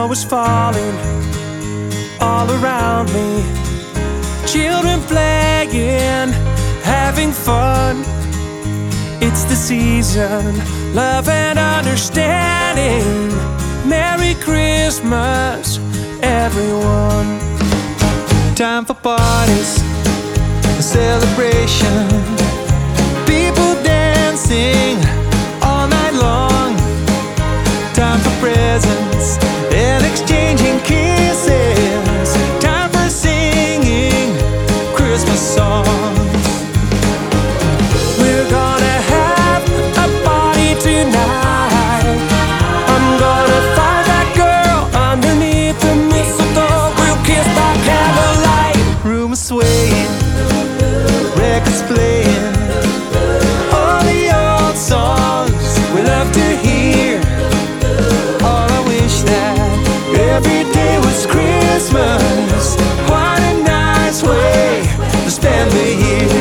Snow is falling all around me. Children playing, having fun. It's the season, love and understanding. Merry Christmas, everyone. Time for parties, a celebration. People dancing all night long. Time for presents and exchanging kisses. Time for singing Christmas songs. We're gonna have a party tonight. I'm gonna find that girl underneath the mistletoe. We'll kiss by candlelight. Room swaying, records playing, all the old songs we love to hear. All I wish that every day was Christmas. What a nice way to spend the year.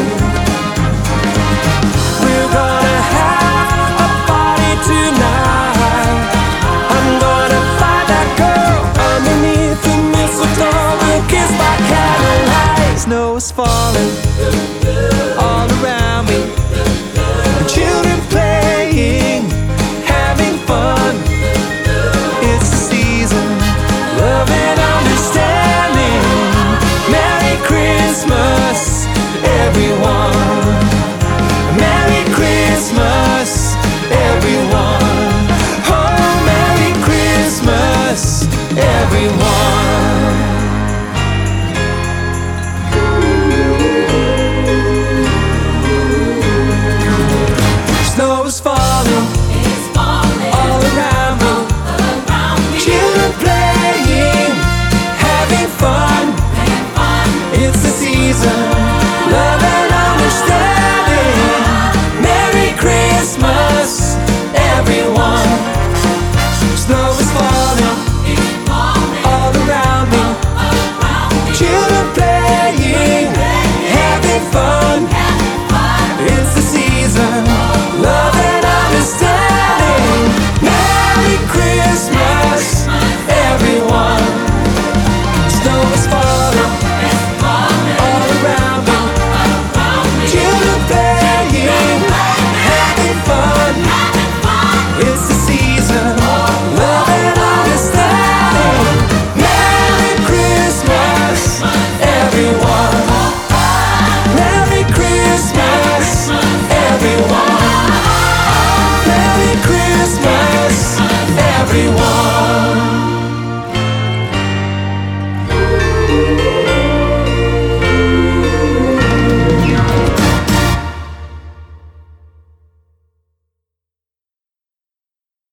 We're gonna have a party tonight. I'm gonna find that girl underneath the mistletoe. We'll kiss by candlelight. Snow is falling all around me.